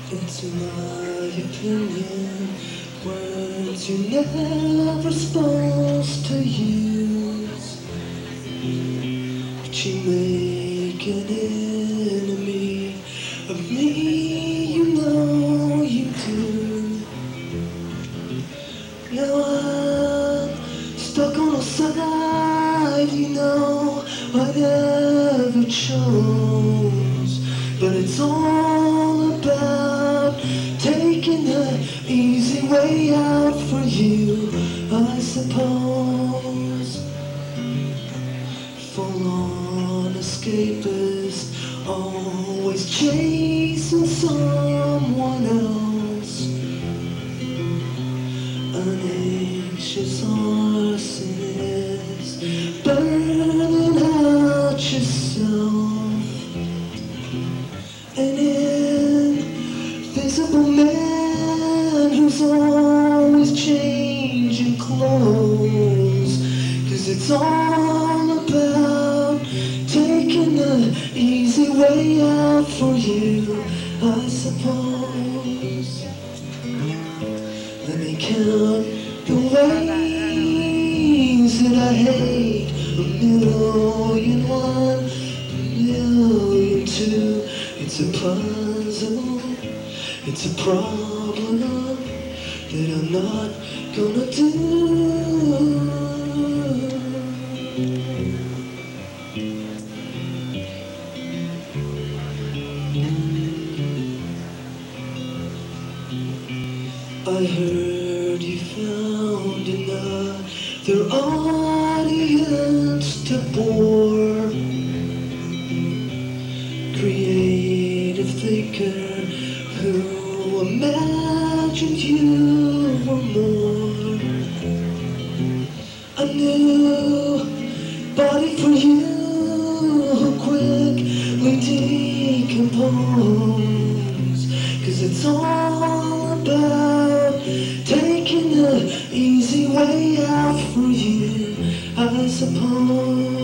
It's my opinion, words you're never supposed to use, but you make an enemy of me, you know you do. Now I'm stuck on a side, you know I never chose, but it's all about taking the easy way out for you, I suppose. Full-on escapist, always chasing someone else. An anxious arsonist, burning out yourself. An invisible man who's always changing clothes. 'Cause it's all about taking the easy way out for you, I suppose. Let me count the ways that I hate. 1,000,001, 1,000,002. It's a puzzle, it's a problem that I'm not gonna do. I heard you found another audience to bore. Creative thinker who imagined you were more. A new body for you who quickly decompose. 'Cause it's all about taking the easy way out for you, I suppose.